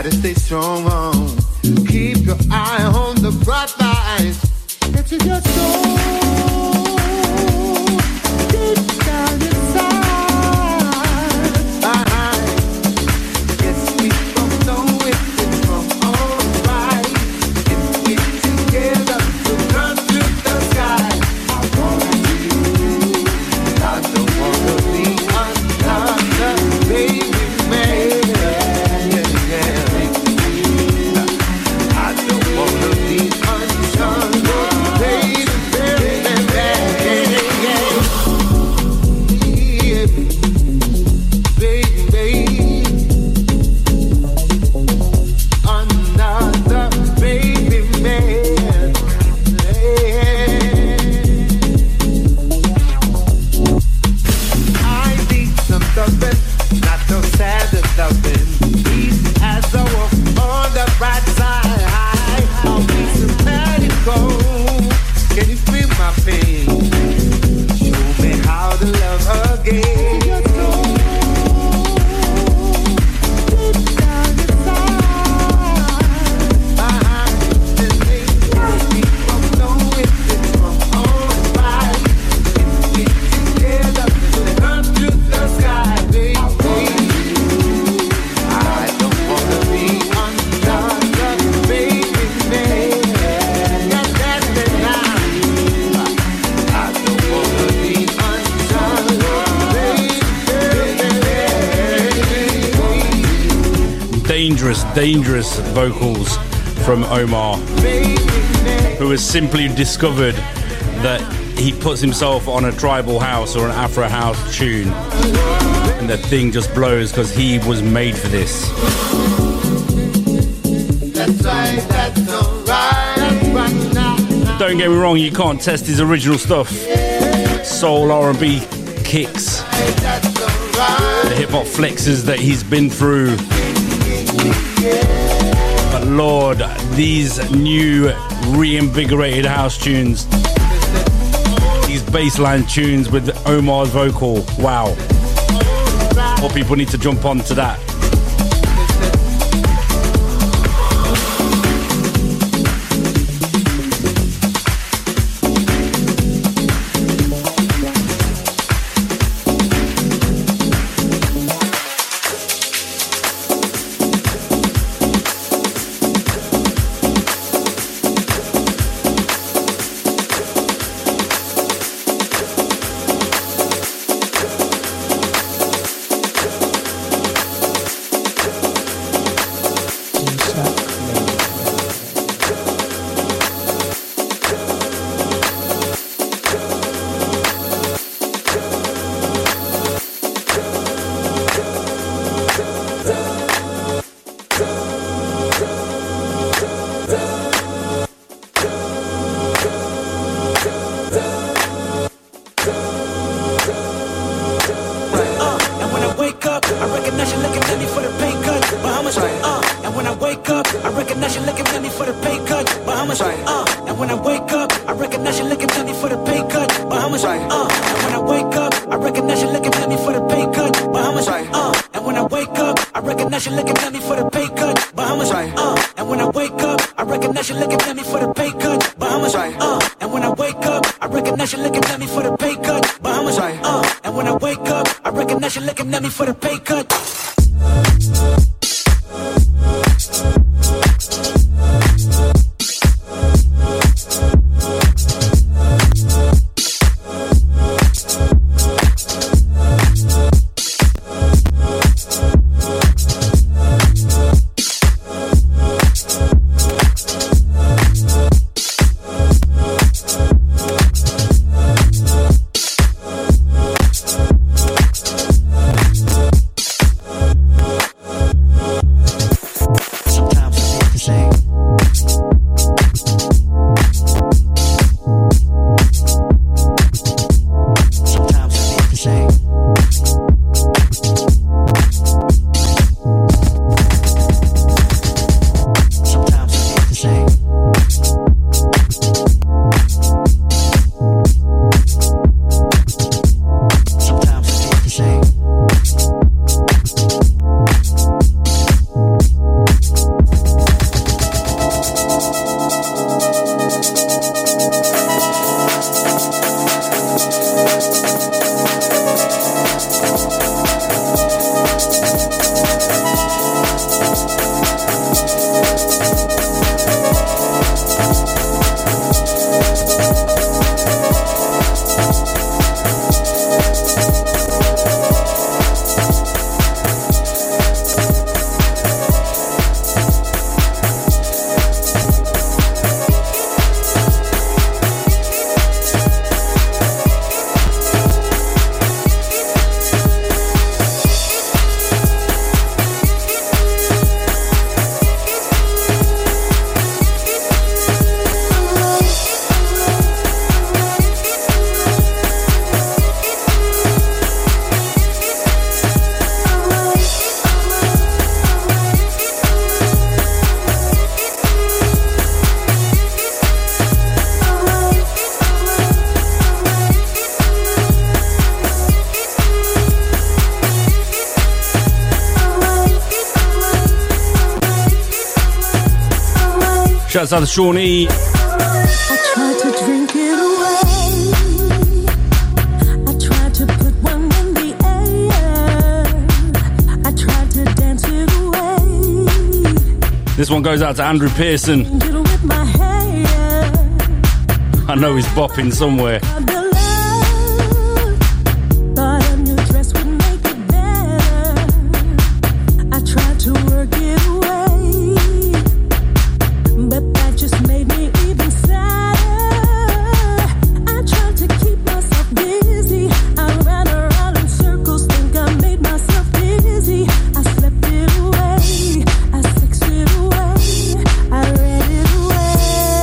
Gotta stay strong on. Keep your eye on the bright lights. It's in your soul. Deep down inside. Yes, we don't know if it's wrong or right. If we together, we'll run through the sky. I want you. I don't wanna be another baby man. Dangerous vocals from Omar, who has simply discovered that he puts himself on a tribal house or an Afro house tune and the thing just blows because he was made for this. Don't get me wrong, you can't test his original stuff. Soul R&B kicks, the hip-hop flexes that he's been through. But Lord, these new reinvigorated house tunes, these bassline tunes with Omar's vocal, wow. More people need to jump on to that. Shouts out to Sean E. I tried to drink it away. I tried to put one in the air. I tried to dance it away. This one goes out to Andrew Pearson. With my hair. I know he's bopping somewhere. Thought a new dress would make it better. I tried to work it away, but that just made me even sadder. I tried to keep myself busy. I ran around in circles, think I made myself busy. I slept it away, I sexed it away, I read it away.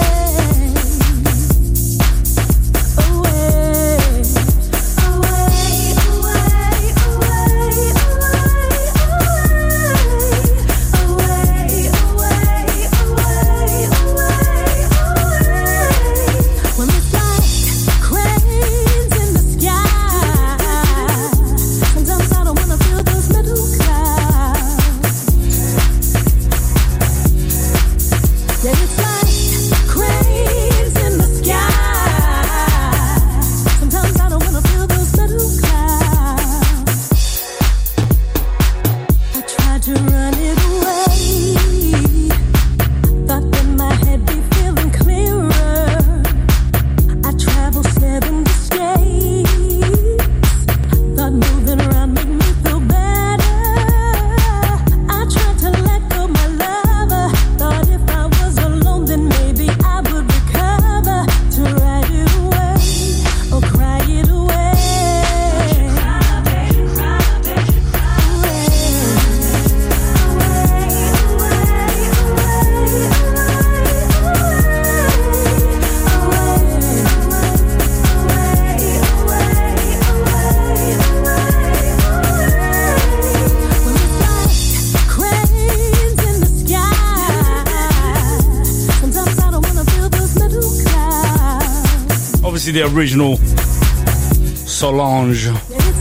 The original Solange.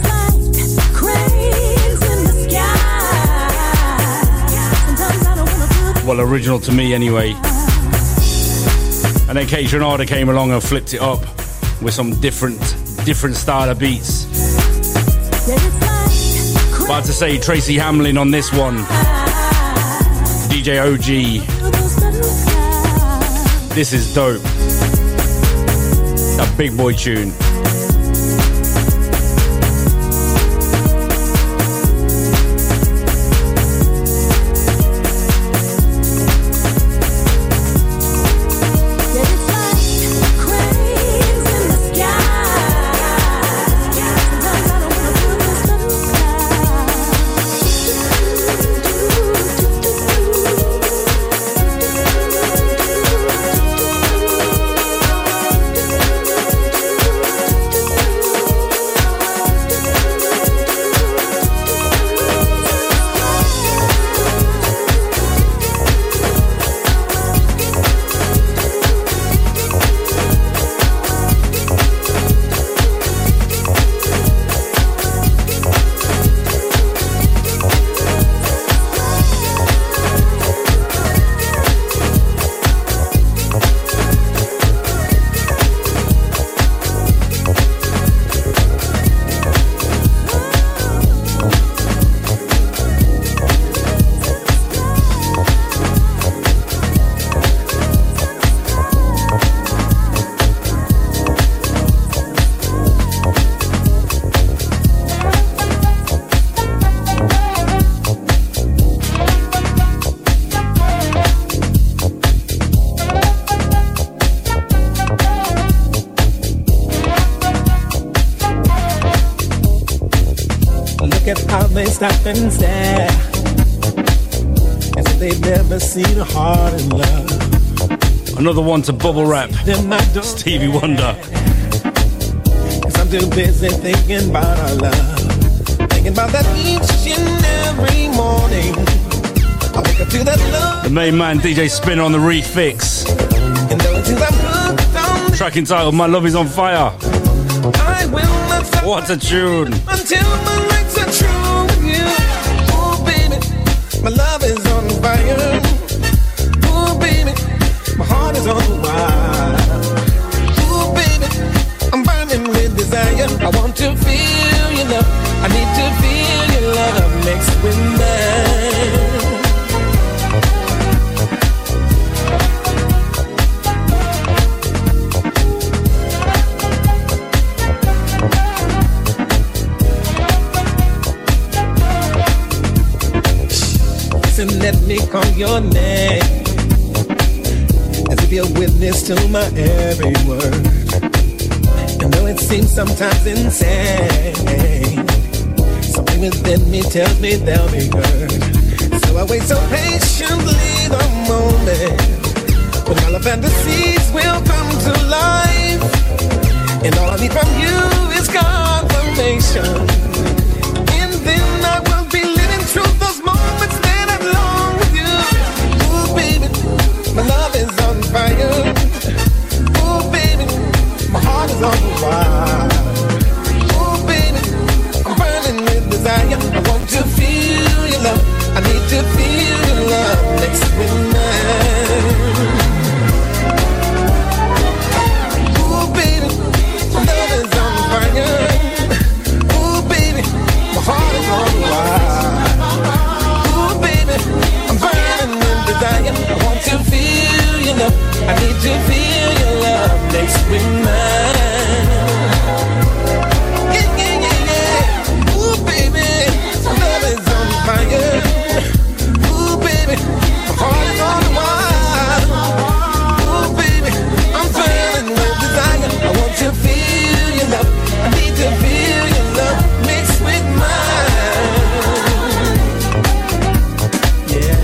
Well, original to me anyway. And then Kate Renata came along and flipped it up with some different style of beats. But to say Tracy Hamlin on this one, DJ OG. This is dope. A big boy tune. They stop and stare as if they've never seen a heart in love. Another one to bubble wrap. Stevie Wonder. Cause I'm too busy thinking about our love. Thinking about that each and every morning. I wake up to that love. The main man, DJ Spinner on the refix. And though until I'm hooked on track entitled My Love Is On Fire. I will not stop. What a tune. Until my legs are true with you. My love is on fire. Oh, baby, my heart mixed with mine. Listen, let me call your name, as if you're witness to my every word. And though it seems sometimes insane, something within me tells me they'll be heard. So I wait so patiently the moment when all the fantasies will come to life. And all I need from you is confirmation. And then I will be living through those moments that I long with you. Ooh, baby, my love is on fire. Ooh, baby, my heart is on fire. Ooh, baby, I'm burning with desire. I want to feel your love. I need to feel your love next with mine. Ooh, baby, my love is on fire. Ooh, baby, my heart is on fire. Ooh, baby, I'm burning with desire. I want to feel your love. I need to feel your love next with mine. Yeah, yeah, yeah, yeah. Ooh, baby, my love is on fire. Ooh, baby, my heart is on fire. Ooh, baby, I'm burning with desire. I want to feel your love. I need to feel your love mixed with mine. Yeah.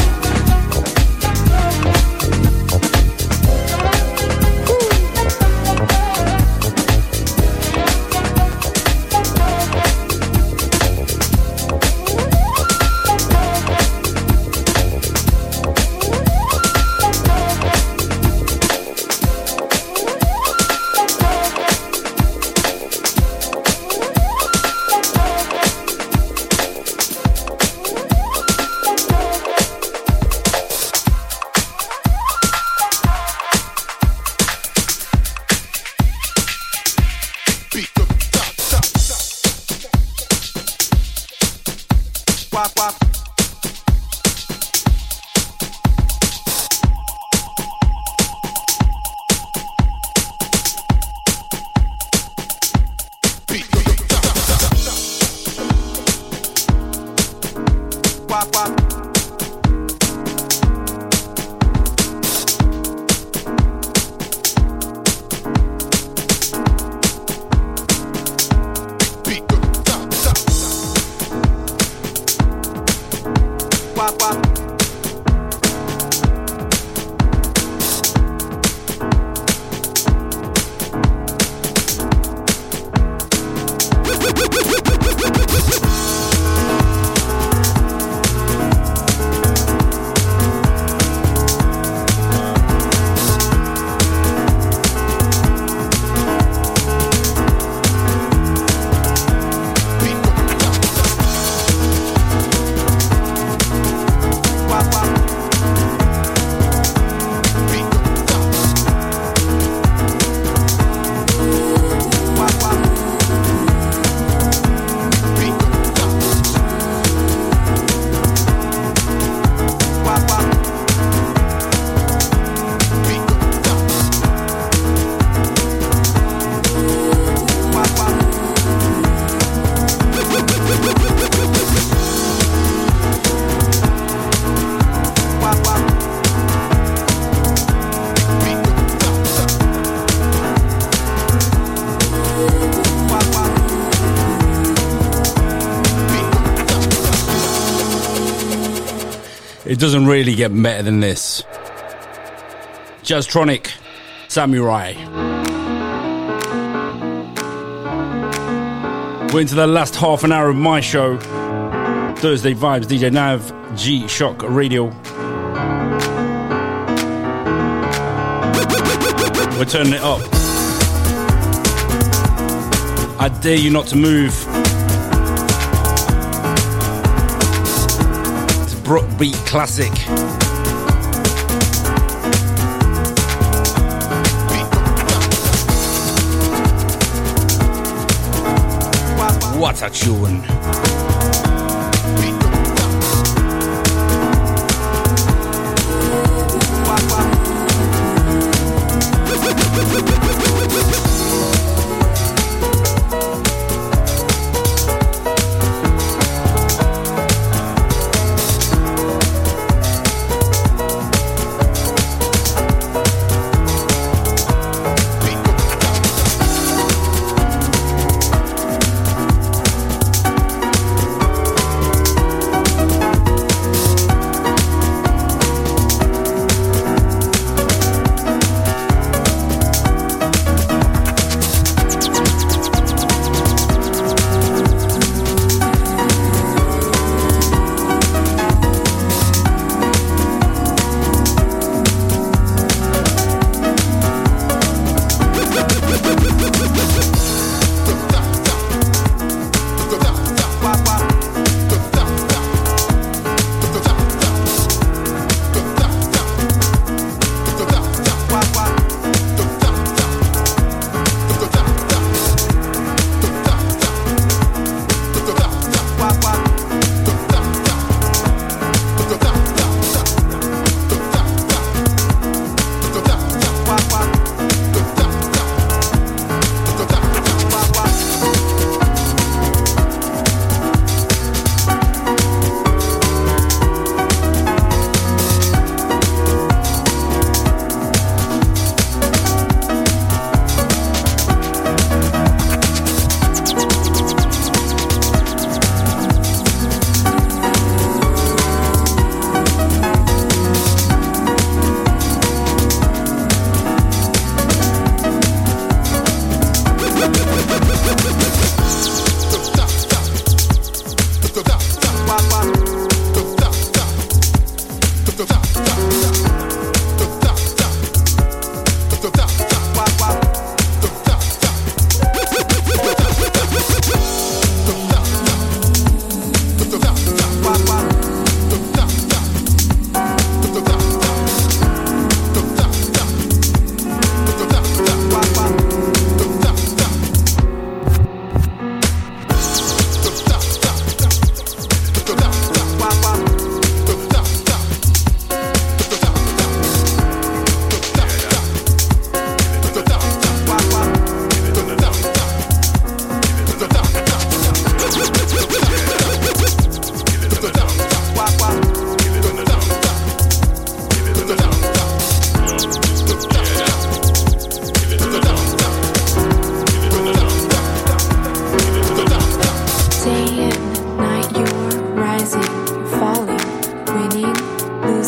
It doesn't really get better than this. Jazztronic, Samurai. We're into the last half an hour of my show. Thursday Vibes, DJ Nav, G-Shock Radio. We're turning it up. I dare you not to move. It's Brook Beat Classic. What a tune.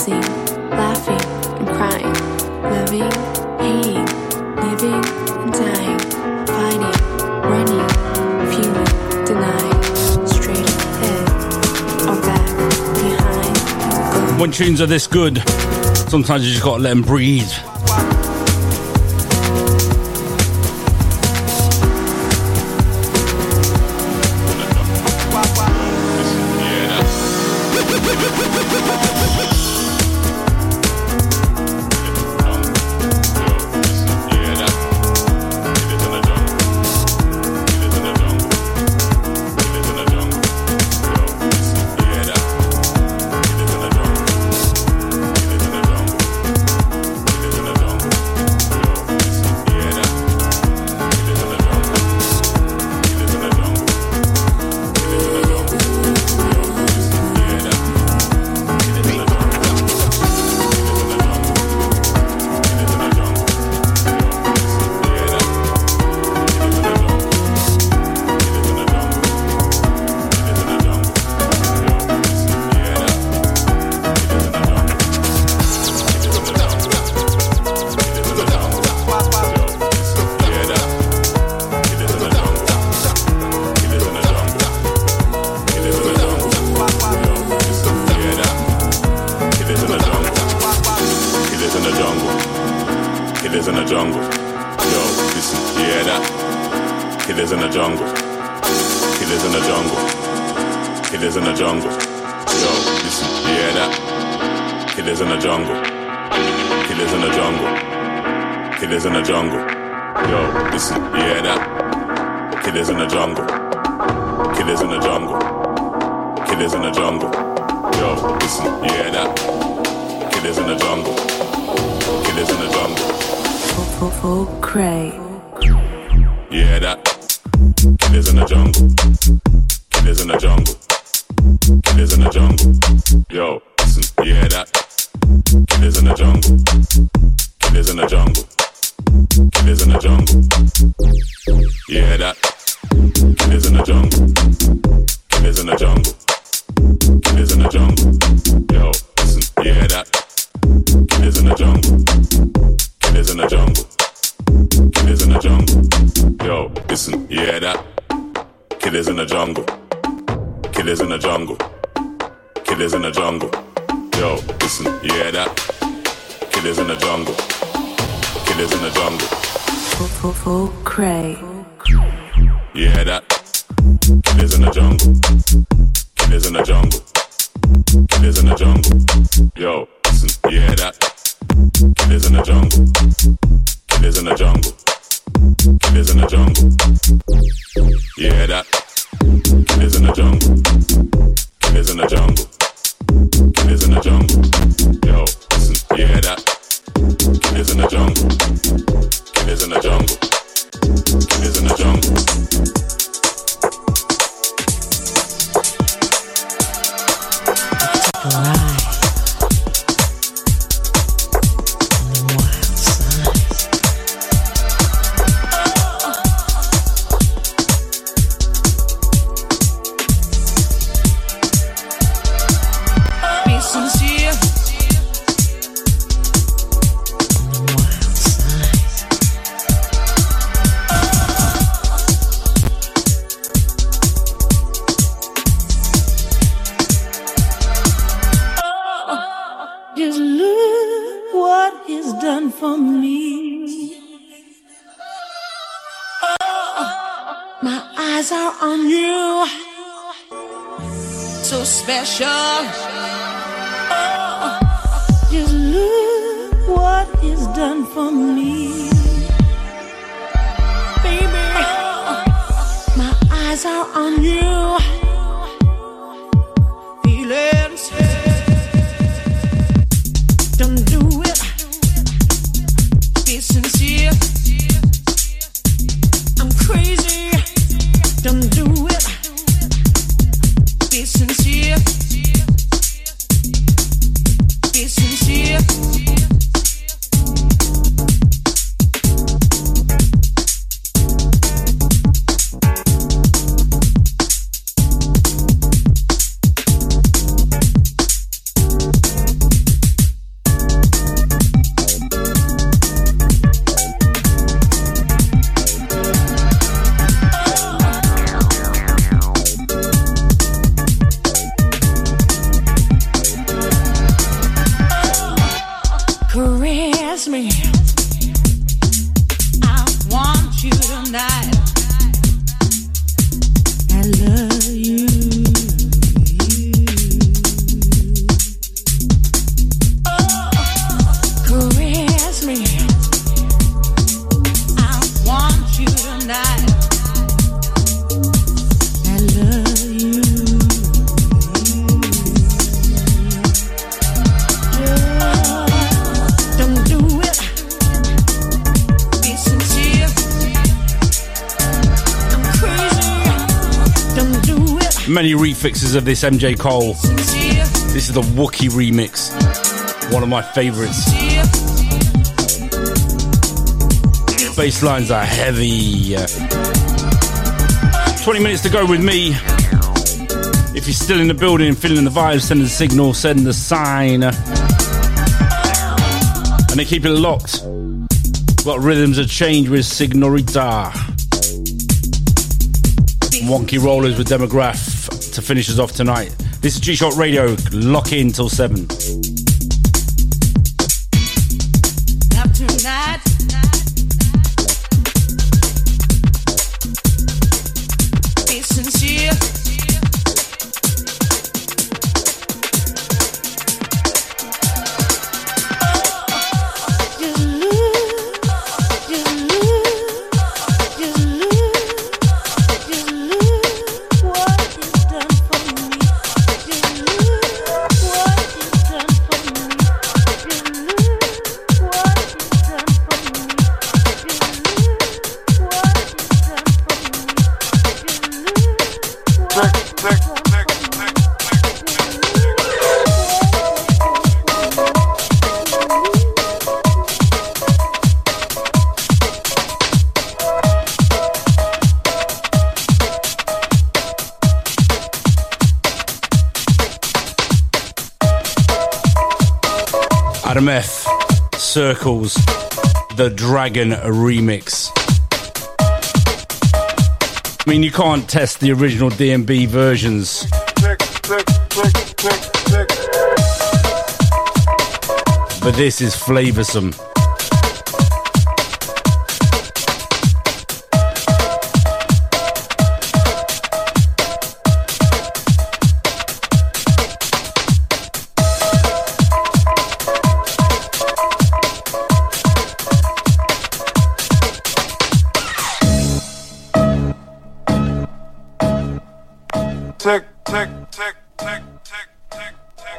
dancing, laughing and crying, loving, hating, living and dying, fighting, running, feeling, denying, straight ahead or back, behind. When tunes are this good, sometimes you just gotta let them breathe. many refixes of this MJ Cole. This is the Wookie remix, one of my favorites. Bass lines are heavy. 20 minutes to go with me. If you're still in the building, feeling the vibes, send the signal, send the sign. And they keep it locked. Got Rhythms of Change with Signorita. Wonky Rollers with Demograph to finish us off tonight. This is G-Shock Radio. Lock in till 7. Up tonight. Be sincere. Adam F. Circles, the Dragon remix. I mean, you can't test the original DMB versions. But this is flavoursome. Tick, tick, tick, tick, tick, tick, tick.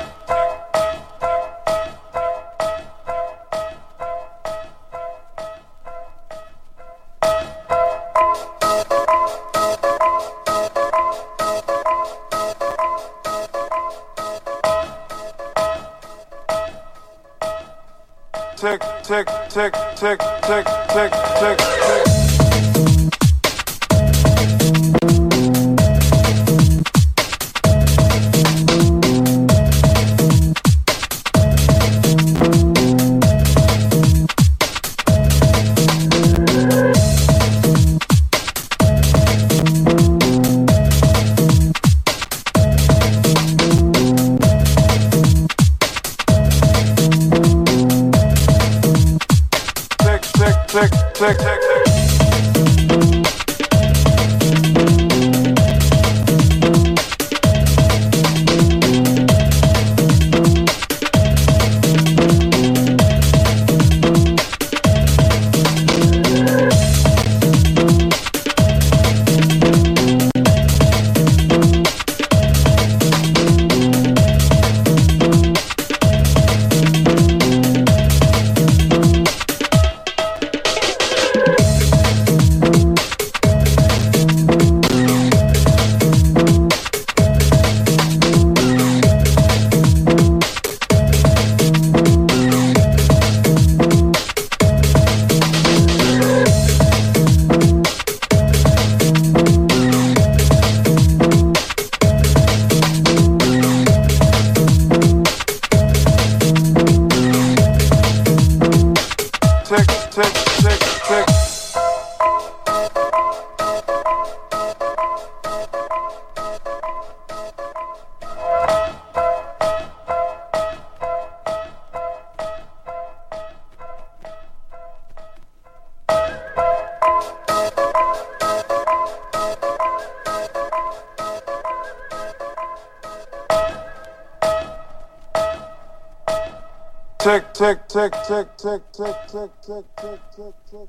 Tick, tick, tick, tick, tick, tick, tick, tick. Tick, tick, tick, tick. Tick, tick, tick, tick, tick, tick, tick, tick, tick, tick, tick.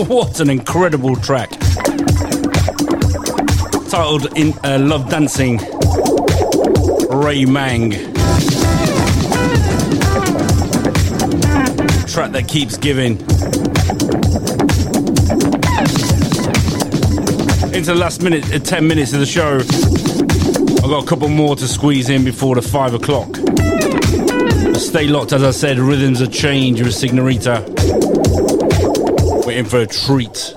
What an incredible track. Titled Love Dancing, Ray Mang. Track that keeps giving. Into the last 10 minutes of the show. I've got a couple more to squeeze in before the 5 o'clock. Stay locked, as I said. Rhythms of Change with Signorita. We're in for a treat.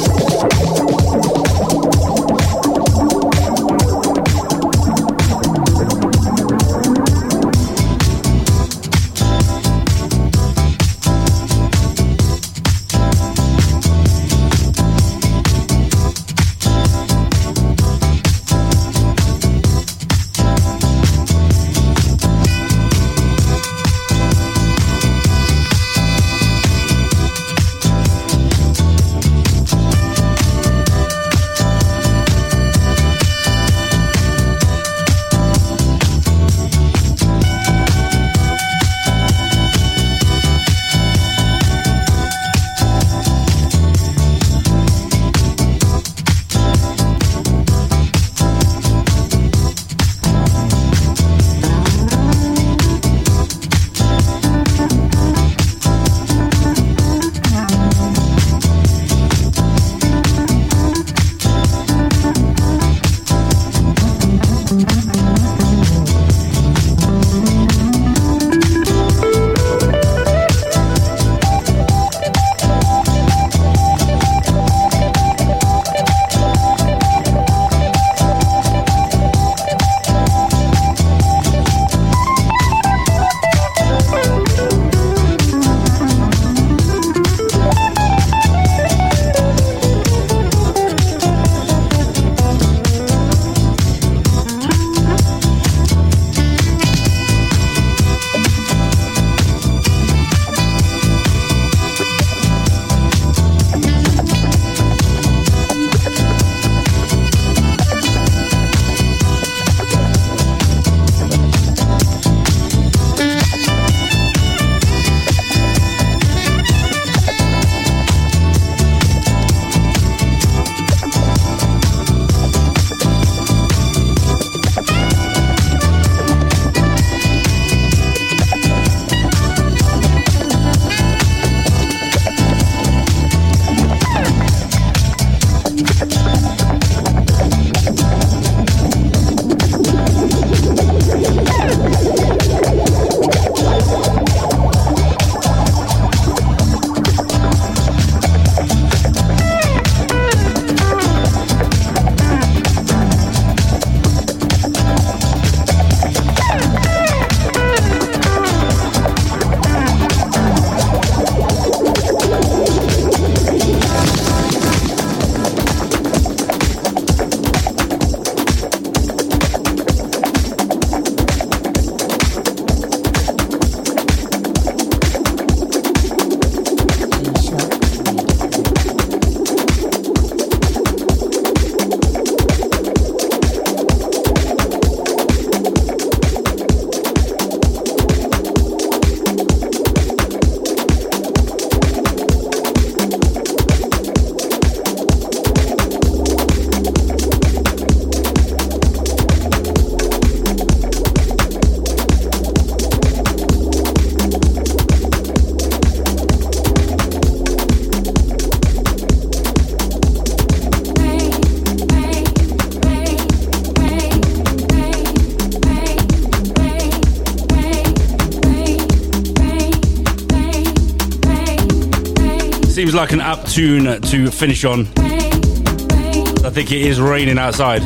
Seems like an apt tune to finish on. I think it is raining outside.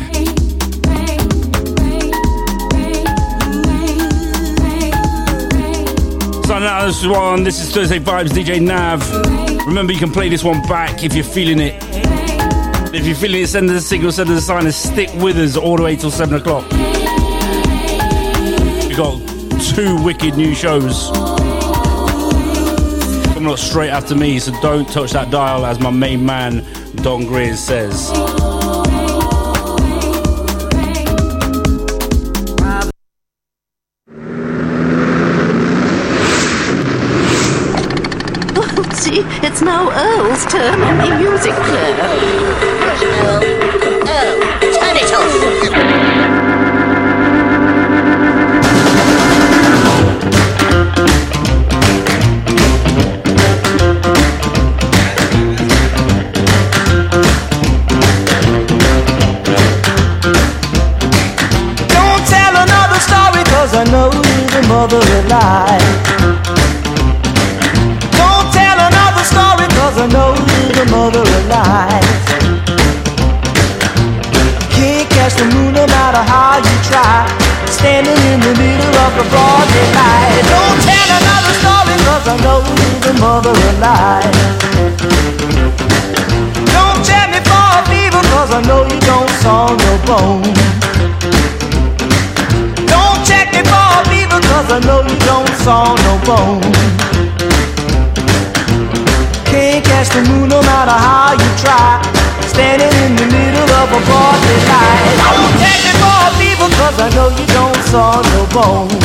Starting out this one, this is Thursday Vibes, DJ Nav. Remember, you can play this one back if you're feeling it. If you're feeling it, send us a signal, send us a sign, and stick with us all the way till 7 o'clock. We've got 2 wicked new shows coming up straight after me, so don't touch that dial, as my main man Don Grizz says. See, it's It's now Earl's turn in the music club. Earl, turn it off. I know you're the mother of lies. Don't tell another story, cause I know you're the mother of lies. Can't catch the moon no matter how you try, standing in the middle of the broad daylight. Don't tell another story, cause I know you're the mother of lies. Don't check me for a fever, cause I know you don't saw no bone. Cause I know you don't saw no bone. Can't catch the moon no matter how you try, standing in the middle of a broad daylight. Don't take me for a fever, cause I know you don't saw no bone.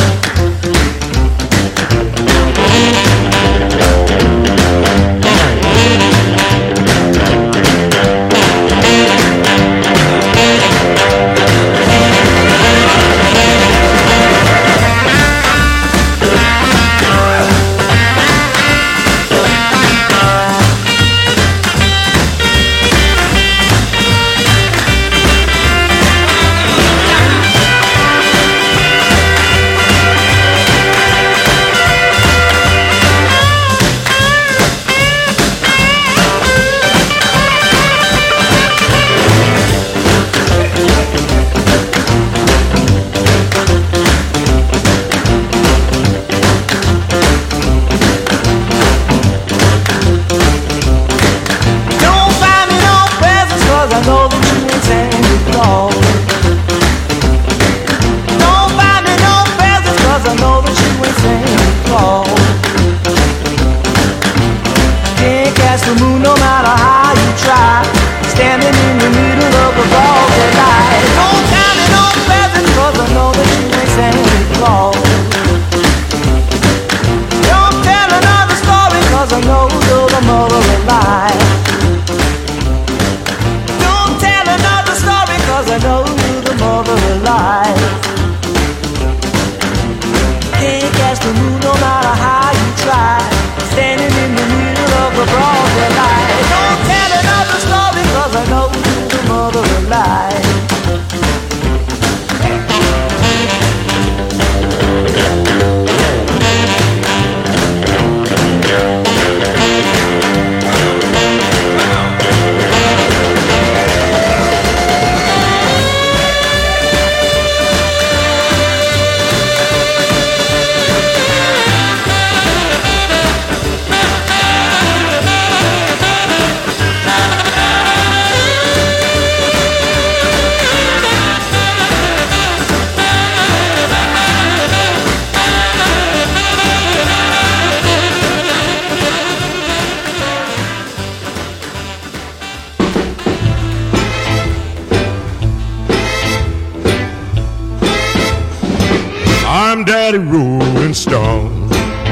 I'm Daddy Rolling Stone,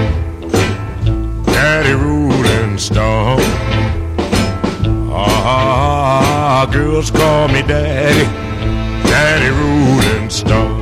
Daddy Rolling Stone. Ah, girls call me Daddy, Daddy Rolling Stone.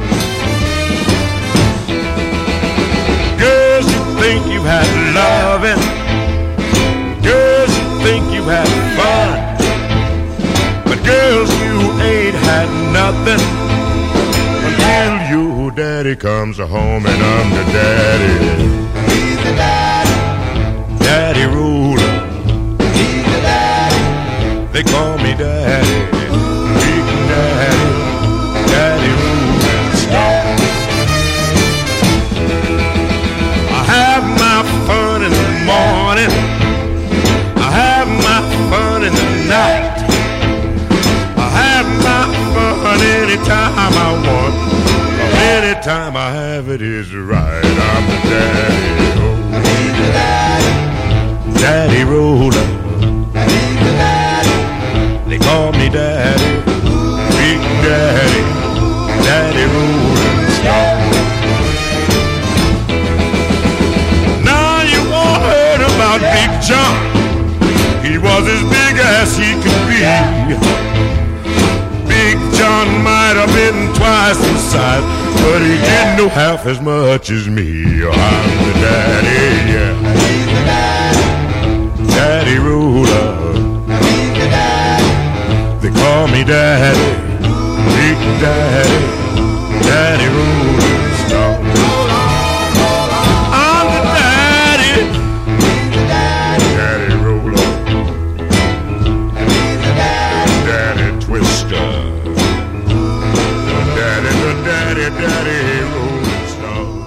Girls, you think you had loving, girls, you think you had fun, but girls, you ain't had nothing until your daddy comes home and I'm the daddy. He's the daddy. Daddy Ruler. He's the daddy. They call me Daddy. Big Daddy. Daddy Rolling Stone. I have my fun in the morning. I have my fun in the night. I have my fun anytime I want. Anytime I have it is right. I'm the daddy. Oh, he's the daddy. Daddy Roller. He's the daddy. They call me Daddy. Big Daddy. Daddy Rolling Stone. Now you all heard about Big John. size, but he didn't know half as much as me. I'm the daddy, yeah. He's the daddy. Daddy Ruler. He's the daddy. They call me daddy. Big daddy. Daddy Ruler. Stop. I'm the daddy. He's the daddy. Daddy Ruler. He's the daddy. Daddy Twister. Daddy Rolling Stone.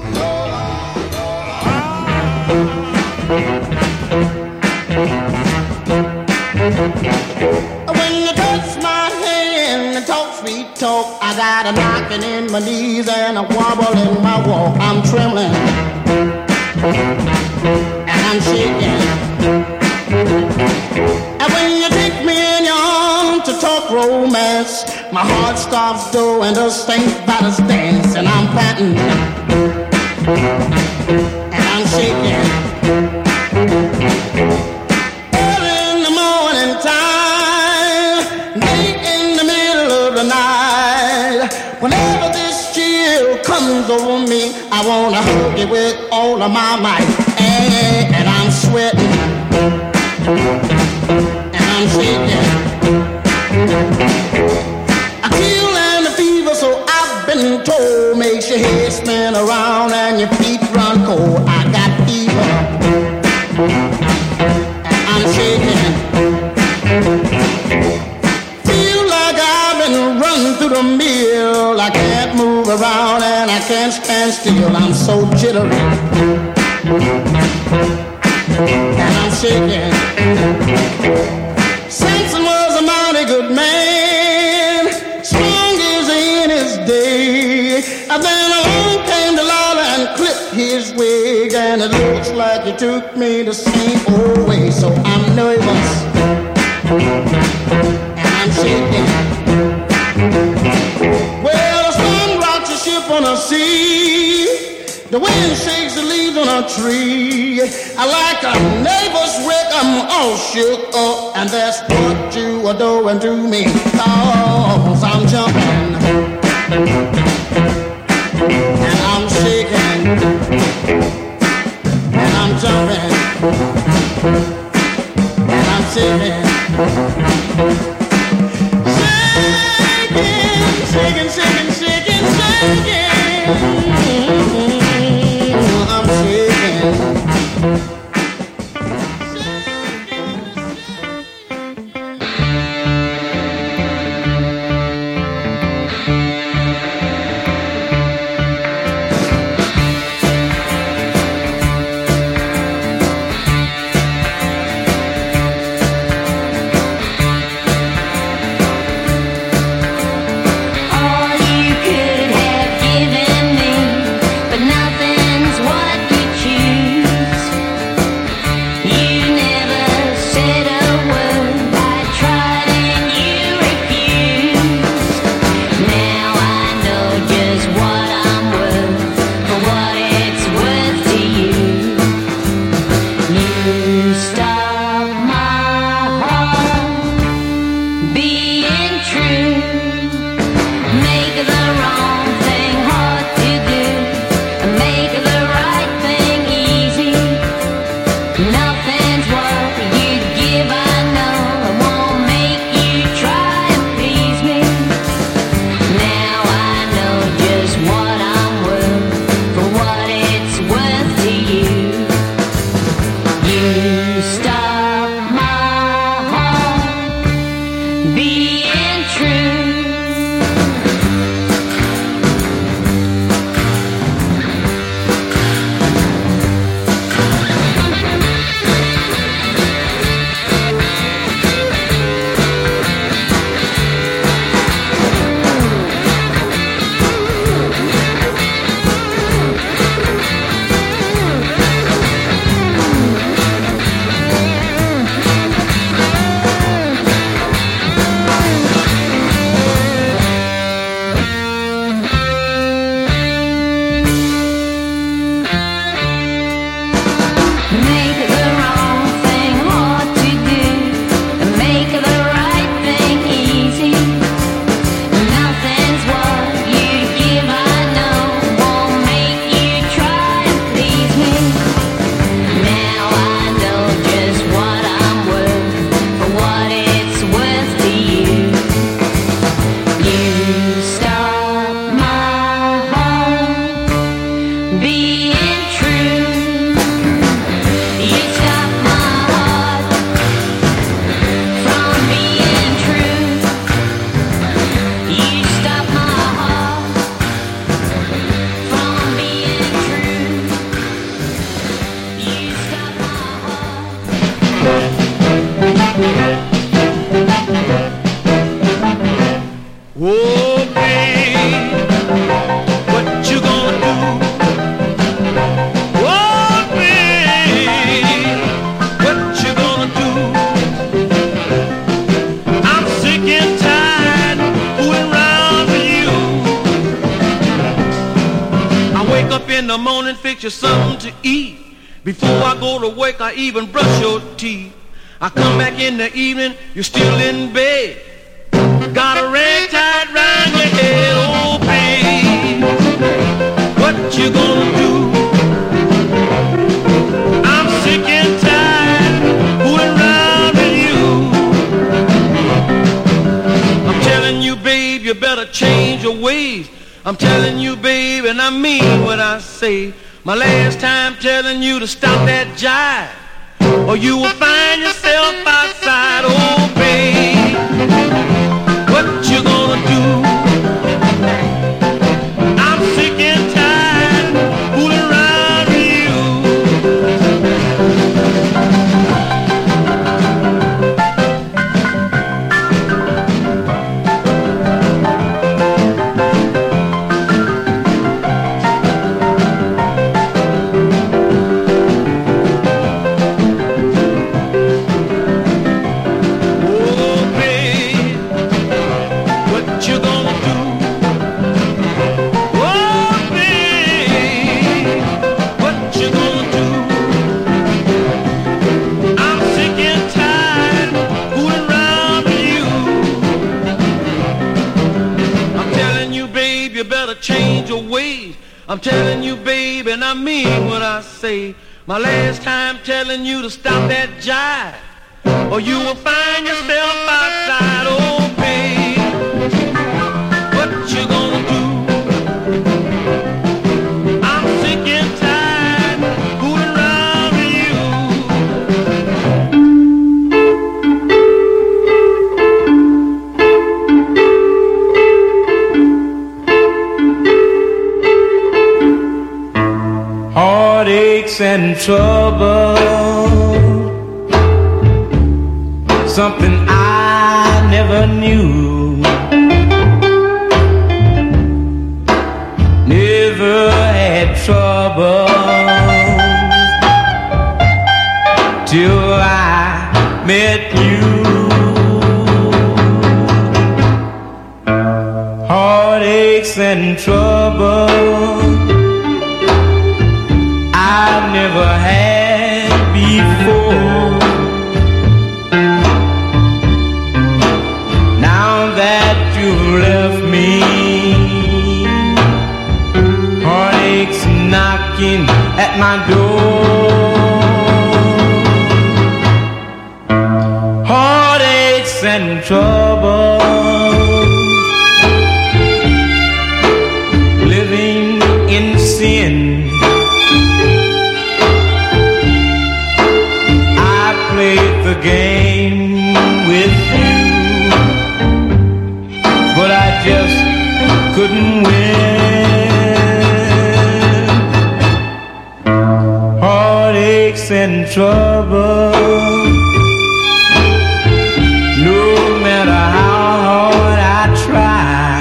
When you touch my hand and talk sweet talk, I got a knocking in my knees and a wobble in my walk. I'm trembling and I'm shaking. And when you take me in your arms to talk romance, my heart stops doing the St. Vitus dance, and I'm panting and I'm shaking. Early in the morning time, late in the middle of the night, whenever this chill comes over me, I wanna hug it with all of my might, and I'm sweating and I'm shaking. Told makes your head spin around and your feet run cold. I got fever and I'm shaking. Feel like I've been running through the mill. I can't move around and I can't stand still. I'm so jittery and I'm shaking. Samson was a mighty good man, strong as in his day. And then along came Delilah and clipped his wig, and it looks like he took me the same old way. So I'm nervous and I'm shaking. Well, the sun rocks a ship on a sea, the wind shakes the leaves on a tree. I like a neighbor's wreck, I'm all shook up, and that's what you are doing to me. 'Cause I'm jumping and I'm shaking, and I'm jumping, and I'm shaking, shaking, shaking, shaking, shaking, I'm shaking. in the morning, fix you something to eat. Before I go to work, I even brush your teeth. I come back in the evening, you're still in bed. Got a rag tied round your head, oh babe. What you gonna do? I'm sick and tired fooling around with you. I'm telling you, babe, you better change your ways. I'm telling you, babe, and I mean what I say. My last time telling you to stop that jive, or you will find yourself outside, oh babe. What you gonna do? I'm sick and tired fooling around with I'm telling you, babe, and I mean what I say. My last time telling you to stop that jive, or you will find yourself outside, oh babe. What you gonna do? I'm sick and tired fooling around with Heartaches and trouble, something I never knew. Never had trouble till I met you. Heartaches and trouble I never had before. Now that you've left me, heartaches knocking at my door. Heartaches and trouble, living in sin. Played the game with you, but I just couldn't win. Heartaches and trouble, no matter how hard I try,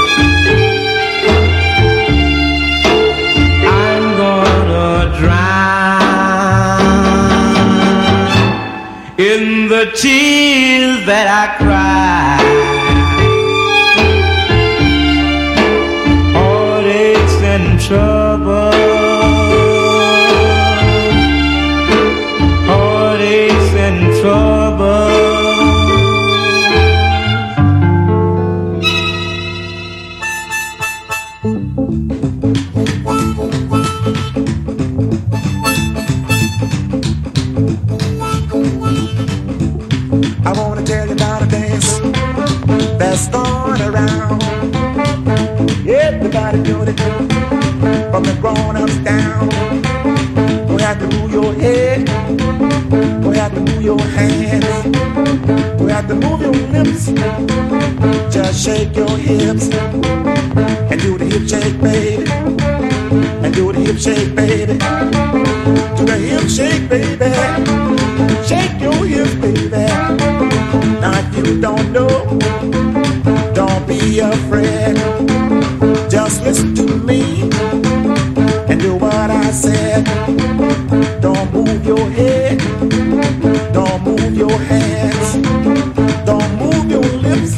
I'm gonna drown in the tears that I cry. Heartaches and trouble, heartaches and trouble. I wanna tell you about a dance that's going around. Everybody doing it, from the grown-ups down. You have to move your head, you have to move your hands, you have to move your lips. Just shake your hips and do the hip shake, baby. And do the hip shake, baby. Do the hip shake, baby. Shake your hips, baby. Now if you don't know, don't be afraid. Just listen to me and do what I said. Don't move your head, don't move your hands, don't move your lips.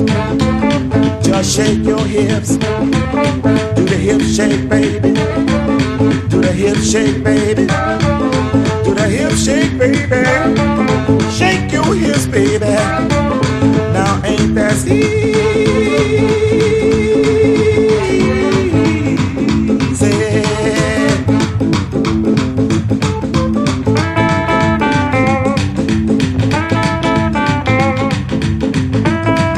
Just shake your hips. Do the hip shake, baby. Do shake, baby. Do the hip shake, baby. Shake your hips, baby. Now ain't that easy?